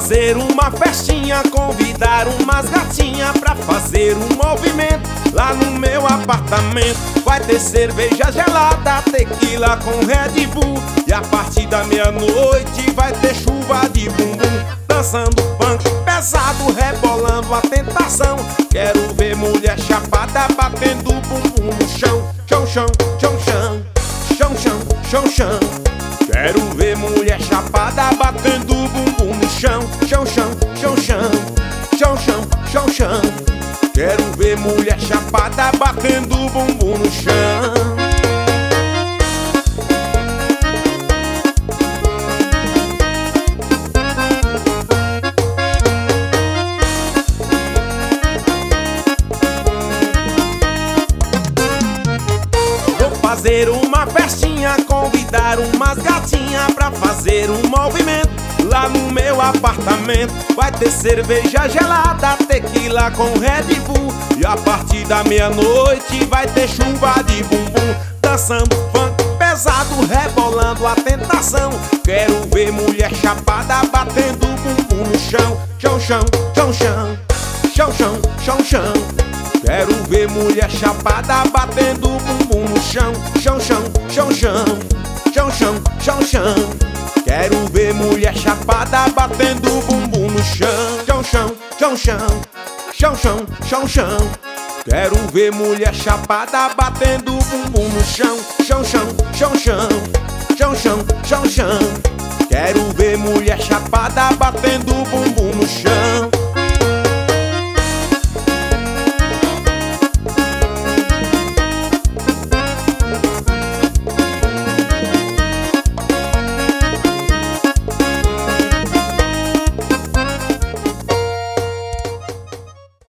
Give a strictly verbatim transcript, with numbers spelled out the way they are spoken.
fazer uma festinha, convidar umas gatinhas pra fazer um movimento lá no meu apartamento. Vai ter cerveja gelada, tequila com Red Bull, e a partir da meia-noite vai ter chuva de bumbum. Dançando funk pesado, rebolando a tentação. Quero ver mulher chapada batendo bumbum no chão. Chão, chão, chão, chão, chão, chão, chão, chão. Quero ver mulher chapada batendo bumbum no chão. Chão, chão, chão, chão, chão, chão, chão, chão. Quero ver mulher chapada batendo bumbum no chão. Fazer uma festinha, convidar umas gatinhas pra fazer um movimento lá no meu apartamento. Vai ter cerveja gelada, tequila com Red Bull, e a partir da meia-noite vai ter chuva de bumbum. Dançando funk pesado, rebolando a tentação. Quero ver mulher chapada batendo bumbum no chão. Chão, chão, chão, chão, chão, chão, chão, chão. Quero ver mulher chapada batendo bumbum no chão. Chão, chão, chão, chão, chão, chão, chão, chão. Quero ver mulher chapada batendo bumbum no chão. Chão, chão, chão, chão, chão, chão, chão, chão. Quero ver mulher chapada batendo bumbum no chão. Chão, chão, chão, chão, chão, chão, chão, chão. Quero ver mulher chapada batendo bumbum